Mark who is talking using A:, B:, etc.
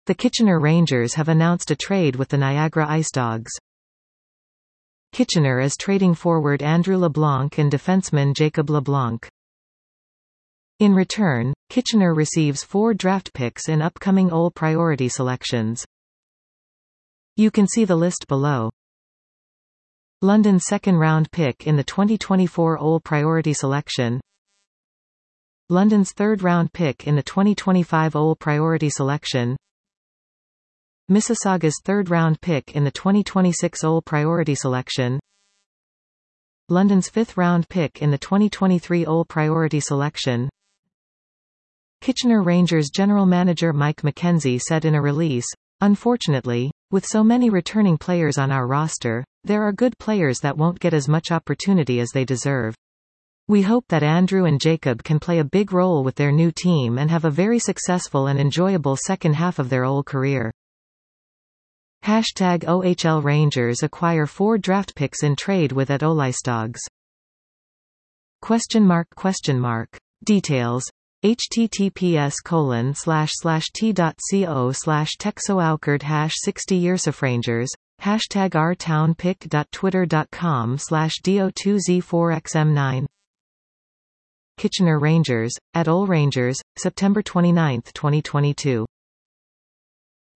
A: The Kitchener Rangers have announced a trade with the Niagara Ice Dogs. Kitchener is trading forward Andrew LeBlanc and defenseman Jacob LeBlanc. In return, Kitchener receives 4 draft picks in upcoming OL priority selections. You can see the list below. London's second-round pick in the 2024 OL priority selection. London's third-round pick in the 2025 OL priority selection. Mississauga's third-round pick in the 2026 OL priority selection. London's fifth-round pick in the 2023 OL priority selection. Kitchener Rangers general manager Mike McKenzie said in a release, "Unfortunately, with so many returning players on our roster, there are good players that won't get as much opportunity as they deserve. We hope that Andrew and Jacob can play a big role with their new team and have a very successful and enjoyable second half of their OL career." #OHL Rangers acquire 4 draft picks in trade with at Oleistogs. Details https://t.co/texoaukard #60yearsofrangers #rtownpick.twitter.com/do2z4xm9 Kitchener Rangers, at OL Rangers, September 29, 2022.